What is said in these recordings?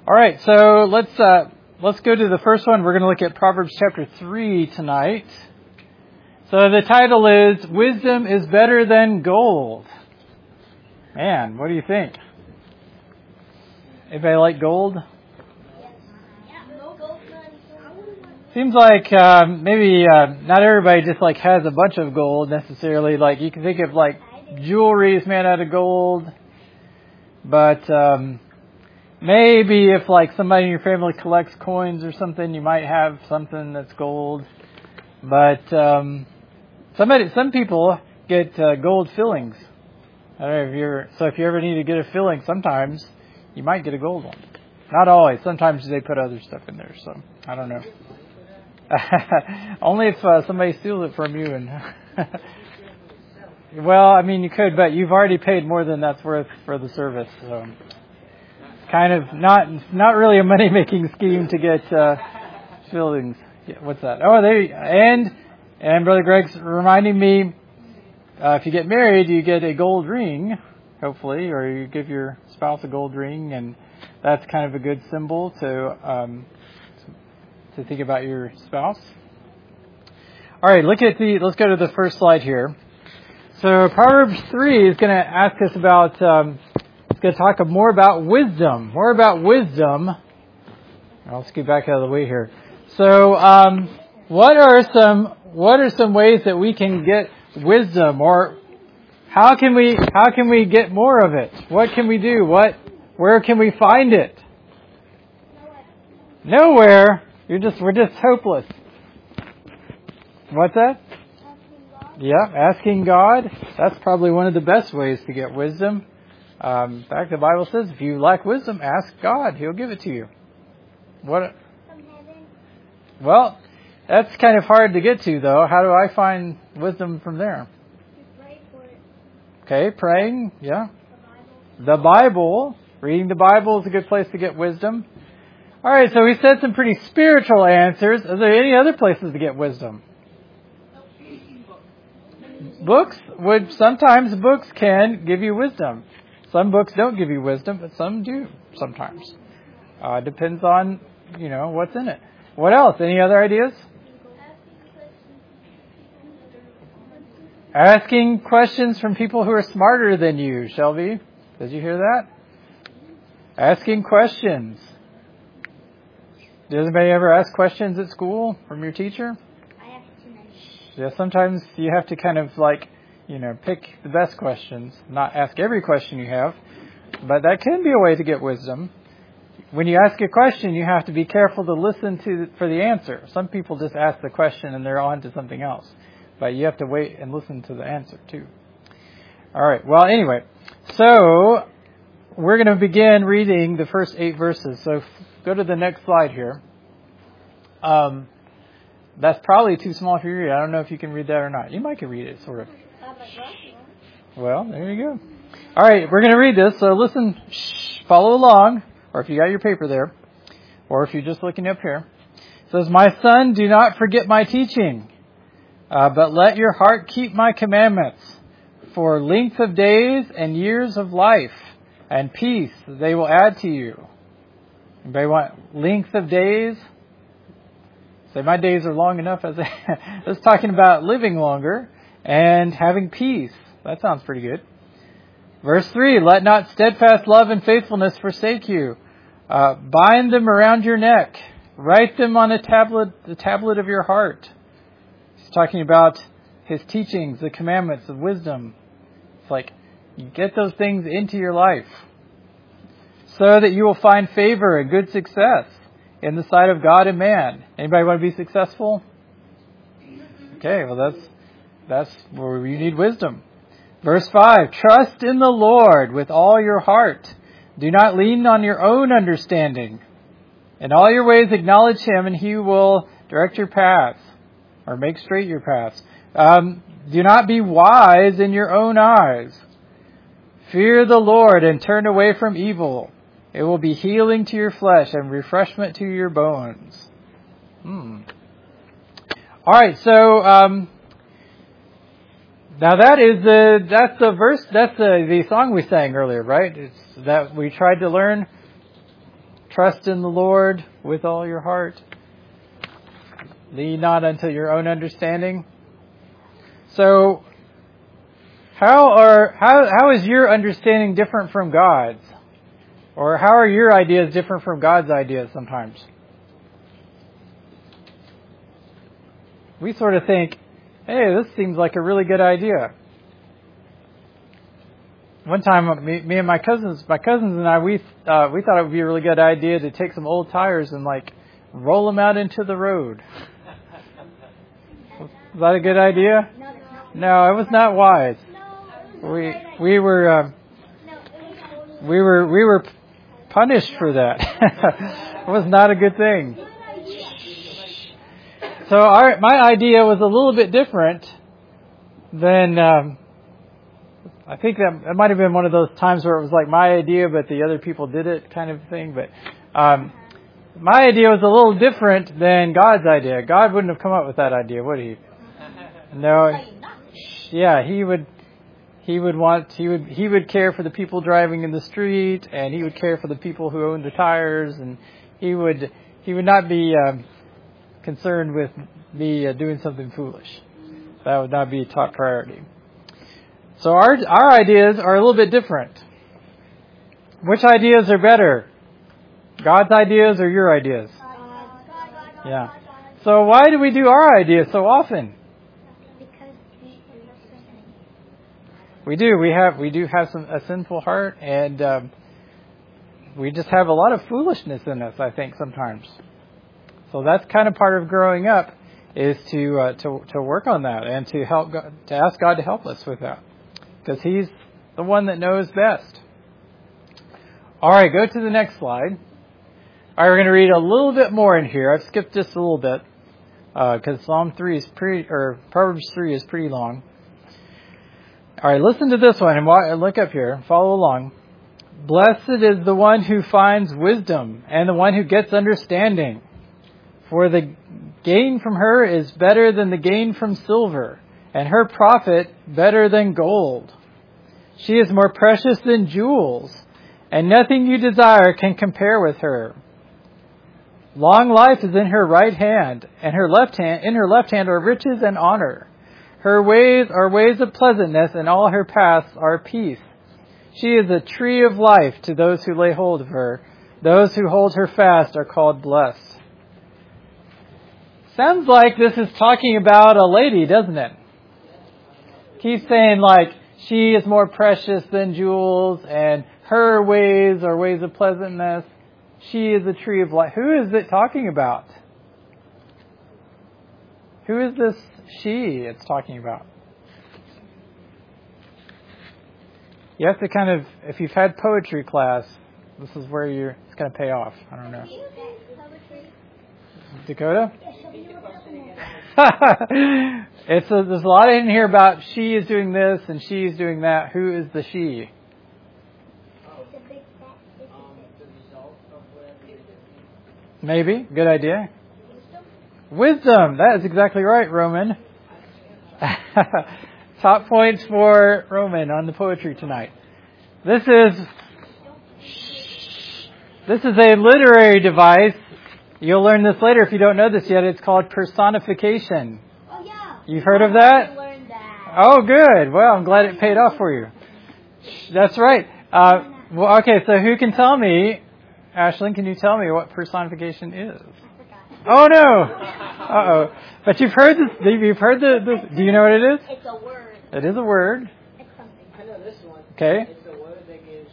All right, so let's go to the first one. We're going to look at Proverbs chapter 3 tonight. So the title is Wisdom is Better Than Gold. Man, what do you think? Anybody like gold? Seems like maybe not everybody just like has a bunch of gold necessarily. Like you can think of like jewelry is made out of gold, but maybe if like somebody in your family collects coins or something, you might have something that's gold. But some people get gold fillings. I don't know if you ever need to get a filling, sometimes you might get a gold one. Not always. Sometimes they put other stuff in there. So I don't know. Only if somebody steals it from you. And well, I mean, you could, but you've already paid more than that's worth for the service. So kind of not really a money making scheme to get fillings. Yeah, what's that? Oh, and Brother Greg's reminding me, if you get married, you get a gold ring, hopefully, or you give your spouse a gold ring, and that's kind of a good symbol to think about your spouse. All right, let's go to the first slide here. So Proverbs 3 is going to ask us about, it's going to talk more about wisdom. Let's get back out of the way here. So what are some ways that we can get wisdom, or how can we get more of it? What can we do? Where can we find it? Nowhere. We're just hopeless. What's that? Yeah, asking God. That's probably one of the best ways to get wisdom. In fact, the Bible says if you lack wisdom, ask God. He'll give it to you. What? Well, that's kind of hard to get to, though. How do I find wisdom from there? Pray for it. Okay, praying. Yeah. The Bible. Reading the Bible is a good place to get wisdom. All right, so we said some pretty spiritual answers. Are there any other places to get wisdom? Books. Sometimes books can give you wisdom. Some books don't give you wisdom, but some do sometimes. Depends on, what's in it. What else? Any other ideas? Asking questions from people who are smarter than you. Shelby, did you hear that? Asking questions. Does anybody ever ask questions at school from your teacher? I have too many. Yeah, sometimes you have to kind of pick the best questions, not ask every question you have, but that can be a way to get wisdom. When you ask a question, you have to be careful to listen for the answer. Some people just ask the question and they're on to something else, but you have to wait and listen to the answer too. All right. Well, anyway, so we're going to begin reading the first 8 verses. So go to the next slide here. That's probably too small for you to read. I don't know if you can read that or not. You might can read it, sort of. Well, there you go. All right, we're going to read this. So listen, follow along, or if you got your paper there, or if you're just looking up here. It says, "My son, do not forget my teaching, but let your heart keep my commandments. For length of days and years of life and peace they will add to you." Anybody want length of days? Say, my days are long enough. It's talking about living longer and having peace. That sounds pretty good. Verse 3, "Let not steadfast love and faithfulness forsake you. Bind them around your neck. Write them on the tablet of your heart." He's talking about his teachings, the commandments of wisdom. It's like, you get those things into your life, so that you will find favor and good success in the sight of God and man. Anybody want to be successful? Okay, well that's where you need wisdom. Verse 5, "Trust in the Lord with all your heart. Do not lean on your own understanding. In all your ways acknowledge Him, and He will direct your paths," or make straight your paths. "Do not be wise in your own eyes. Fear the Lord and turn away from evil. It will be healing to your flesh and refreshment to your bones." All right, so now that's the verse, that's the song we sang earlier, right? It's that we tried to learn Trust in the Lord with all your heart. Lean not unto your own understanding. So, how is your understanding different from God's? Or how are your ideas different from God's ideas sometimes? We sort of think, hey, this seems like a really good idea. One time, me and my cousins and I, we thought it would be a really good idea to take some old tires and roll them out into the road. Was that a good idea? No, it was not wise. We were punished for that. It was not a good thing. So my idea was a little bit different than. I think that might have been one of those times where it was like my idea, but the other people did it kind of thing. But my idea was a little different than God's idea. God wouldn't have come up with that idea, would he? No. Yeah, he would care for the people driving in the street, and he would care for the people who owned the tires, and he would not be concerned with me doing something foolish. That would not be a top priority. So our ideas are a little bit different. Which ideas are better? God's ideas or your ideas? Yeah. So why do we do our ideas so often? We do. We do have a sinful heart, and we just have a lot of foolishness in us, I think, sometimes. So that's kind of part of growing up, is to work on that and to ask God to help us with that. Because He's the one that knows best. All right, go to the next slide. All right, we're going to read a little bit more in here. I've skipped just a little bit because Proverbs 3 is pretty long. All right, listen to this one and look up here. Follow along. Blessed is the one who finds wisdom and the one who gets understanding. For the gain from her is better than the gain from silver, and her profit better than gold. She is more precious than jewels, and nothing you desire can compare with her. Long life is in her right hand, and in her left hand are riches and honor. Her ways are ways of pleasantness, and all her paths are peace. She is a tree of life to those who lay hold of her. Those who hold her fast are called blessed. Sounds like this is talking about a lady, doesn't it? Keeps saying she is more precious than jewels, and her ways are ways of pleasantness. She is a tree of life. Who is it talking about? Who is this she it's talking about? You have to kind of, if you've had poetry class, this is where it's going to pay off. I don't know. Dakota? There's a lot in here about she is doing this and she is doing that. Who is the she? Maybe. Good idea. Wisdom. That is exactly right, Roman. Top points for Roman on the poetry tonight. This is a literary device. You'll learn this later if you don't know this yet. It's called personification. Oh, yeah. You've heard of that? I learned that. Oh, good. Well, I'm glad it paid off for you. That's right. Okay, so who can tell me? Ashlyn, can you tell me what personification is? Oh, no. Uh-oh. But you've heard this. You've heard this. Do you know what it is? It's a word. It is a word. It's something. I know this one. Okay. It's a word that gives,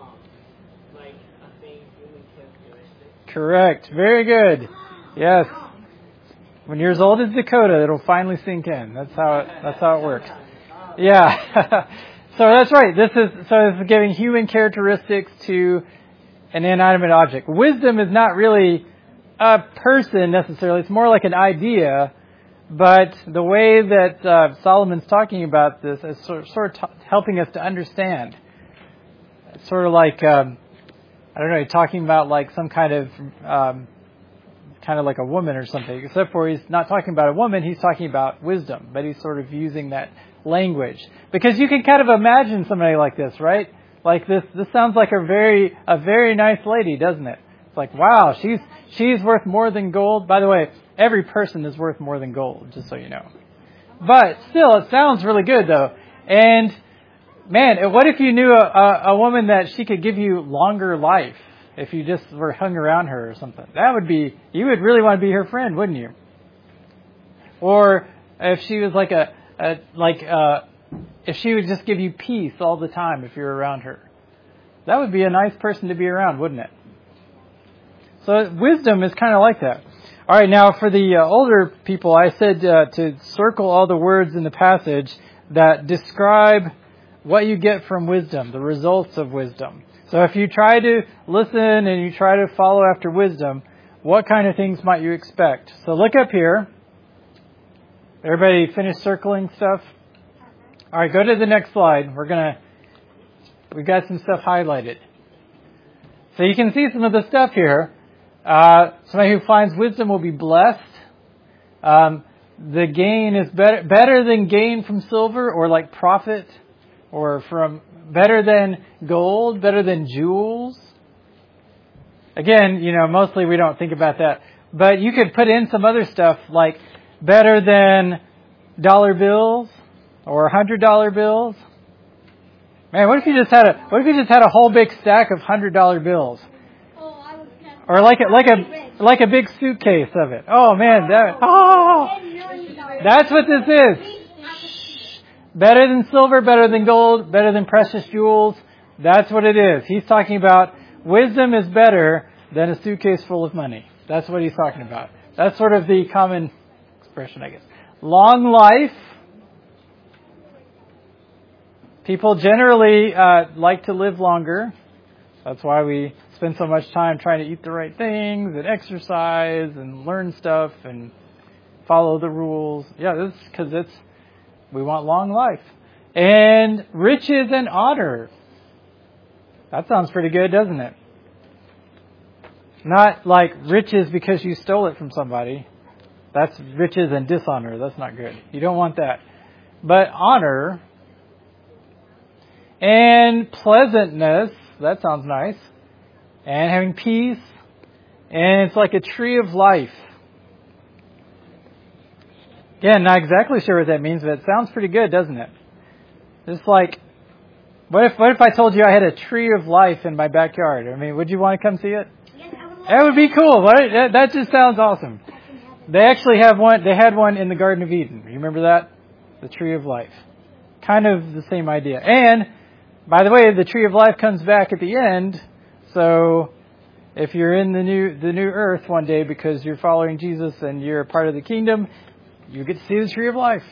a thing, human characteristics. Correct. Very good. Yes. When you're as old as Dakota, it'll finally sink in. That's how it works. Yeah. So that's right. This is giving human characteristics to an inanimate object. Wisdom is not really a person necessarily. It's more like an idea. But the way that Solomon's talking about this is sort of helping us to understand. It's sort of like, talking about like some kind of like a woman or something. Except for he's not talking about a woman, he's talking about wisdom. But he's sort of using that language. Because you can kind of imagine somebody like this, right? Like this sounds like a very nice lady, doesn't it? It's like, wow, she's worth more than gold. By the way, every person is worth more than gold, just so you know. But still, it sounds really good, though. And, man, what if you knew a woman that she could give you longer life if you just were hung around her or something? You would really want to be her friend, wouldn't you? Or if she was if she would just give you peace all the time if you're around her. That would be a nice person to be around, wouldn't it? So wisdom is kind of like that. All right, now for the older people, I said to circle all the words in the passage that describe what you get from wisdom, the results of wisdom. So if you try to listen and you try to follow after wisdom, what kind of things might you expect? So look up here. Everybody finished circling stuff? All right, go to the next slide. We've got some stuff highlighted. So you can see some of the stuff here. Somebody who finds wisdom will be blessed. The gain is better than gain from silver, or like profit, or from better than gold, better than jewels. Again, mostly we don't think about that. But you could put in some other stuff like better than dollar bills or $100 bills. Man, what if you just had a whole big stack of $100 bills? Or like a big suitcase of it. Oh man, that's what this is. Better than silver, better than gold, better than precious jewels. That's what it is. He's talking about wisdom is better than a suitcase full of money. That's what he's talking about. That's sort of the common expression, I guess. Long life. People generally like to live longer. That's why we spend so much time trying to eat the right things and exercise and learn stuff and follow the rules. Yeah, this is because we want long life. And riches and honor. That sounds pretty good, doesn't it? Not like riches because you stole it from somebody. That's riches and dishonor. That's not good. You don't want that. But honor and pleasantness. That sounds nice. And having peace. And it's like a tree of life. Again, not exactly sure what that means, but it sounds pretty good, doesn't it? Just like, what if I told you I had a tree of life in my backyard? I mean, would you want to come see it? That would be cool, right? That just sounds awesome. They actually have one. They had one in the Garden of Eden. You remember that? The tree of life. Kind of the same idea. And, by the way, the tree of life comes back at the end. So, if you're in the new earth one day because you're following Jesus and you're a part of the kingdom, you get to see the tree of life.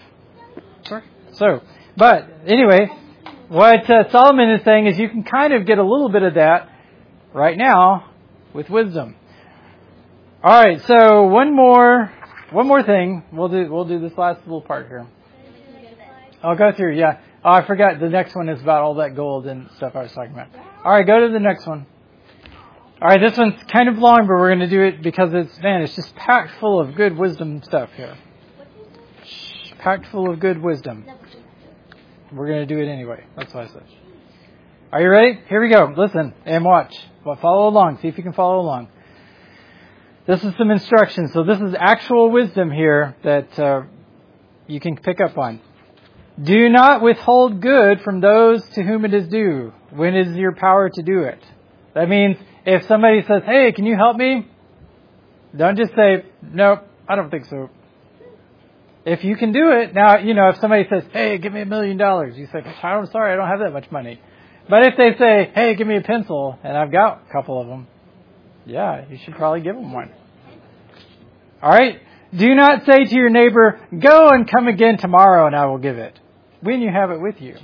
So, but anyway, what Solomon is saying is you can kind of get a little bit of that right now with wisdom. All right, so one more thing. We'll do this last little part here. I'll go through. Yeah. Oh, I forgot. The next one is about all that gold and stuff I was talking about. All right, go to the next one. All right, this one's kind of long, but we're going to do it because it's just packed full of good wisdom stuff here. Packed full of good wisdom. We're going to do it anyway. That's what I said. Are you ready? Here we go. Listen and watch. Well, follow along. See if you can follow along. This is some instructions. So this is actual wisdom here that you can pick up on. Do not withhold good from those to whom it is due when it is your power to do it. That means if somebody says, hey, can you help me? Don't just say, nope, I don't think so. If you can do it, now, if somebody says, hey, give me $1 million, you say, I'm sorry, I don't have that much money. But if they say, hey, give me a pencil, and I've got a couple of them, yeah, you should probably give them one. All right? Do not say to your neighbor, go and come again tomorrow and I will give it, when you have it with you.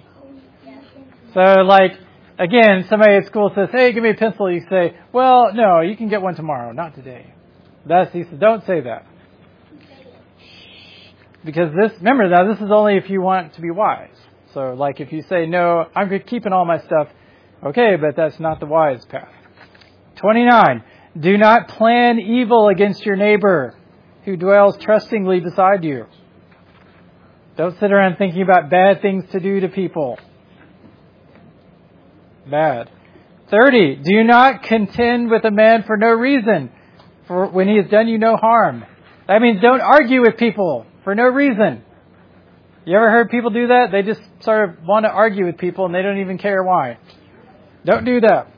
So, again, somebody at school says, hey, give me a pencil. You say, well, no, you can get one tomorrow, not today. He says, don't say that. Because this is only if you want to be wise. So, if you say, no, I'm keeping all my stuff, okay, but that's not the wise path. 29, do not plan evil against your neighbor who dwells trustingly beside you. Don't sit around thinking about bad things to do to people. Bad. 30, do not contend with a man for no reason, for when he has done you no harm. That means don't argue with people for no reason. You ever heard people do that? They just sort of want to argue with people and they don't even care why. Don't do that.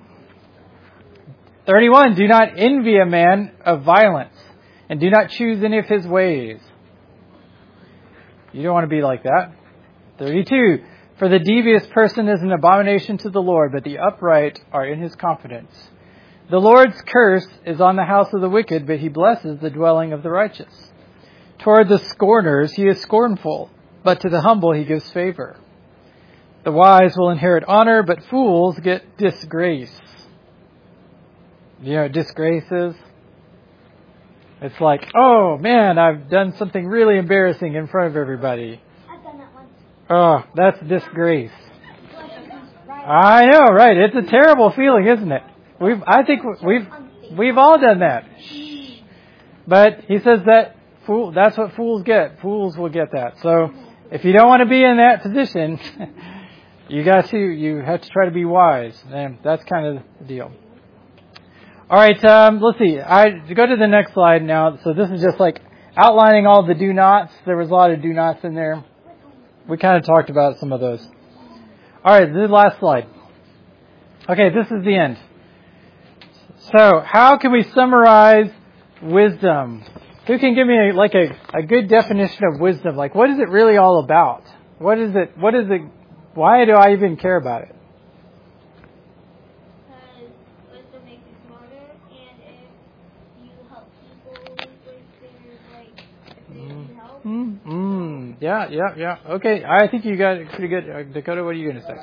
31, do not envy a man of violence, and do not choose any of his ways. You don't want to be like that. 32, for the devious person is an abomination to the Lord, but the upright are in his confidence. The Lord's curse is on the house of the wicked, but he blesses the dwelling of the righteous. Toward the scorners he is scornful, but to the humble he gives favor. The wise will inherit honor, but fools get disgrace. You know what disgrace is? It's like, oh man, I've done something really embarrassing in front of everybody. I've done that once. Oh, that's disgrace. I know, right? It's a terrible feeling, isn't it? I think we've all done that. But he says that that's what fools get. Fools will get that. So if you don't want to be in that position, you have to try to be wise. And that's kind of the deal. All right, let's see. Go to the next slide now. So this is just like outlining all the do nots. There was a lot of do nots in there. We kind of talked about some of those. All right, the last slide. Okay, this is the end. So how can we summarize wisdom? Who can give me a good definition of wisdom? Like, what is it really all about? What is it? Why do I even care about it? Wisdom makes you smarter, and if you help people with their, if they need help. Yeah. Okay, I think you got it pretty good. Dakota, what are you going to say?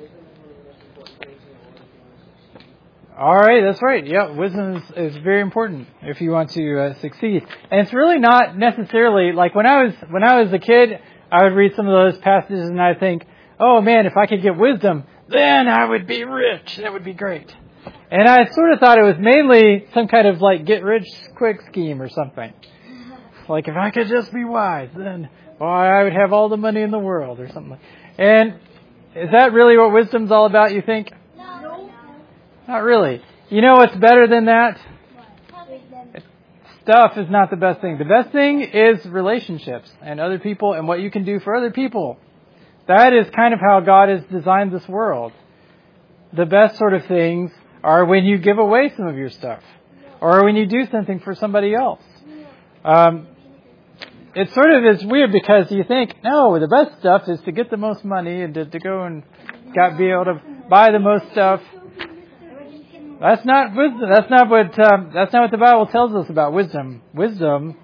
All right, that's right. Yeah, wisdom is very important if you want to succeed. And it's really not necessarily like when I was a kid, I would read some of those passages and I think, oh man, if I could get wisdom, then I would be rich. That would be great. And I sort of thought it was mainly some kind of like get rich quick scheme or something. Like if I could just be wise, then I would have all the money in the world or something. And is that really what wisdom's all about, you think? No. Not really. You know what's better than that? Stuff is not the best thing. The best thing is relationships and other people and what you can do for other people. That is kind of how God has designed this world. The best sort of things are when you give away some of your stuff or when you do something for somebody else. It sort of is weird because you think, no, the best stuff is to get the most money and to go and be able to buy the most stuff. That's not wisdom. That's not what the Bible tells us about wisdom. Wisdom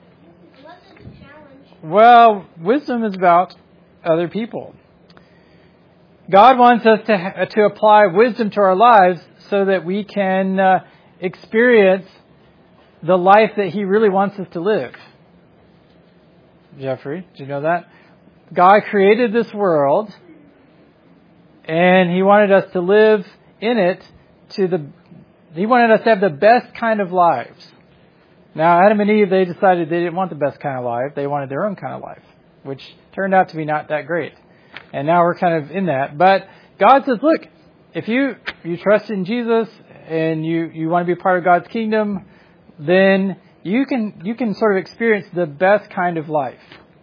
is about other people. God wants us to apply wisdom to our lives so that we can experience the life that He really wants us to live. Jeffrey, did you know that? God created this world and He wanted us to live in it He wanted us to have the best kind of lives. Now, Adam and Eve, they decided they didn't want the best kind of life. They wanted their own kind of life, which turned out to be not that great. And now we're kind of in that. But God says, look, if you trust in Jesus and you want to be part of God's kingdom, then you can sort of experience the best kind of life.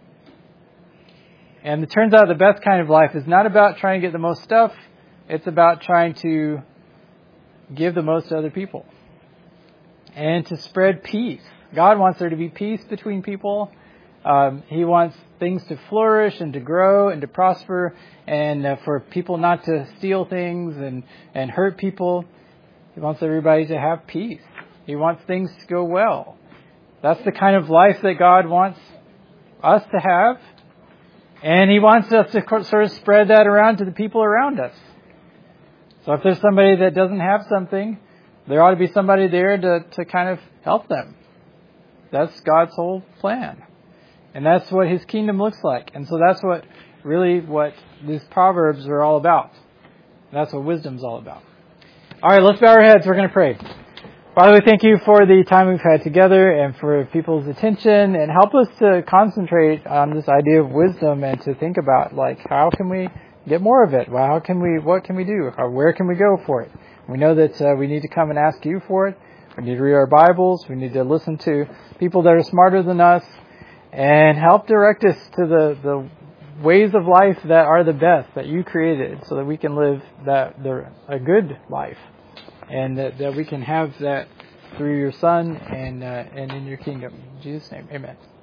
And it turns out the best kind of life is not about trying to get the most stuff. It's about trying to give the most to other people and to spread peace. God wants there to be peace between people. He wants things to flourish and to grow and to prosper and for people not to steal things and hurt people. He wants everybody to have peace. He wants things to go well. That's the kind of life that God wants us to have. And He wants us to sort of spread that around to the people around us. So if there's somebody that doesn't have something, there ought to be somebody there to kind of help them. That's God's whole plan. And that's what His kingdom looks like. And so that's what these Proverbs are all about. That's what wisdom's all about. All right, let's bow our heads. We're going to pray. Father, we thank You for the time we've had together and for people's attention, and help us to concentrate on this idea of wisdom and to think about, like, how can we get more of it? What can we do? Where can we go for it? We know that we need to come and ask you for it. We need to read our Bibles. We need to listen to people that are smarter than us and help direct us to the ways of life that are the best that you created, so that we can live a good life, and that we can have that through your Son and in your kingdom. In Jesus' name, amen.